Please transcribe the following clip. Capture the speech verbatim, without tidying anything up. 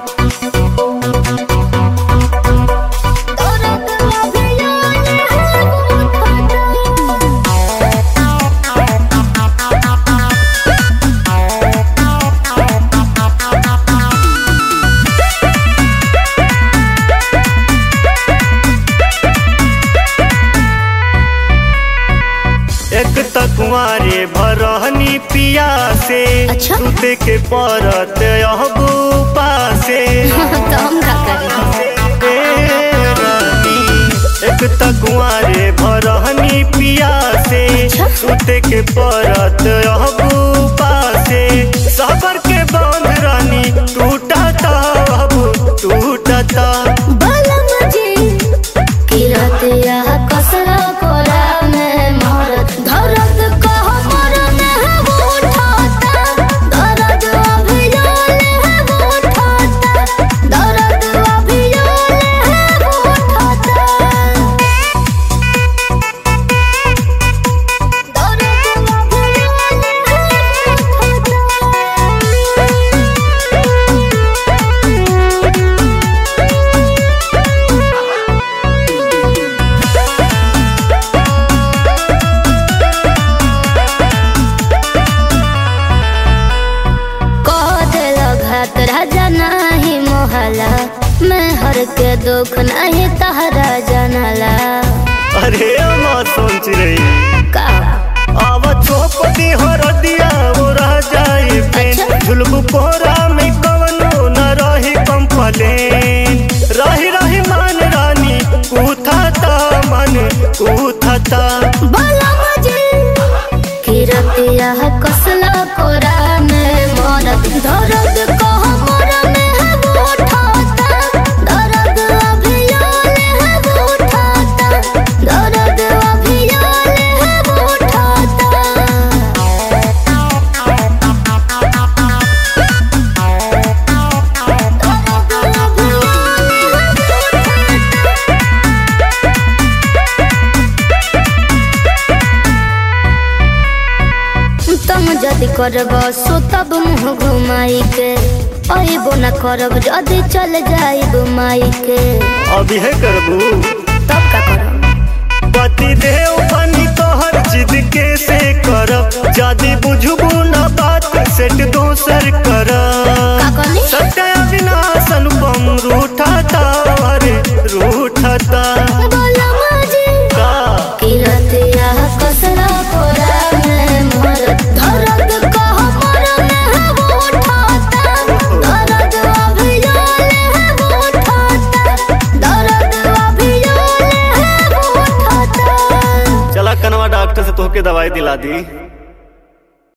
एक तकुआरे भरहनी पिया से अच्छा? सुते के परत अहबू पासे तो हम का करें? ए रानी, एक तकुआरे भरहनी पिया से अच्छा? सुते के परत अहबू पासे सबर के बांध रानी टूटता अब टूटता बलम जी किरतिया कसरा कोला में मरद धरद कह मर में है वो उठाता दर्द अभी योले है वो उठाता दर्द अभी योले है वो उठाता दर्द अभी योले राजा नहीं मोहला मैं हर के दुख नहीं तहरा जानला। अरे माँ सोच रही का आव चौपटी हर दिया वो रह जाए पेन अच्छा? झुलबू पोरा में कवनो न रही कंप्लेन रही रही मान रानी कूथता मन कूथता बलम जी किरतिया कसला कोरा में मरद दर्द कह मोर में है वो उठाता दर्द अभी योले है वो उठाता दर्द अभी योले है वो उठाता तुम जदि करब सो तब मुँह घुमाई के अबो न करब जदि चल जाइब माई के अभी है करबू तब का करब पति देव बनी तोहर जिद के से करब जदि बुझबू न बात सेट दोसर करब का कहली? सत्य अविनाश अनुपम रूठता अरे रूठता बलम जी का किरतिया कसरा कोरा में मरद दर्द कह मोर में है वो उठाता दर्द अभी योले है वो उठाता दर्द अभी योले है वो उठाता चला कनवा डॉक्टर से तोहके दवाई दिला दी।